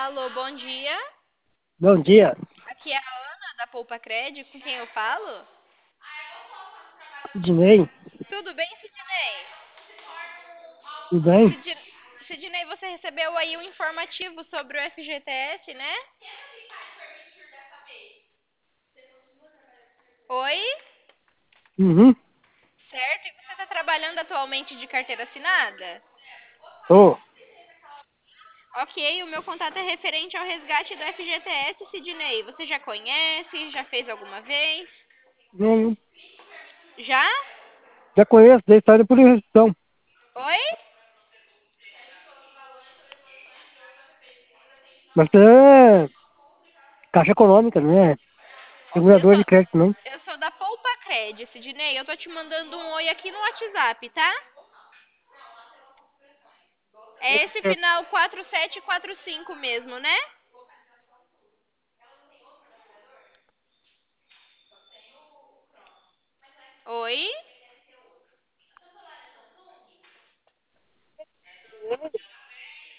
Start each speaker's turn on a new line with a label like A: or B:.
A: Alô, bom dia.
B: Bom dia,
A: Aqui é a Ana da Poupa Cred, com quem eu falo?
B: Sidney,
A: Tudo bem, Sidney?
B: tudo bem?
A: Sid- Sidney, você recebeu aí um informativo sobre o FGTS, né? Oi?
B: Uhum,
A: Certo, e você está trabalhando atualmente de carteira assinada?
B: tô,
A: Ok, o meu contato é referente ao resgate do FGTS, Sidney. Você já conhece? Já fez alguma vez?
B: não,
A: Já?
B: já conheço da história por injeção,
A: Oi?
B: mas é Caixa Econômica, não é
A: Eu
B: segurador
A: sou,
B: de crédito, não.
A: eu sou da Poupa Cred, Sidney. Eu tô te mandando um oi aqui no WhatsApp, tá? É esse
B: É,
A: final 4745 mesmo, né? Oi?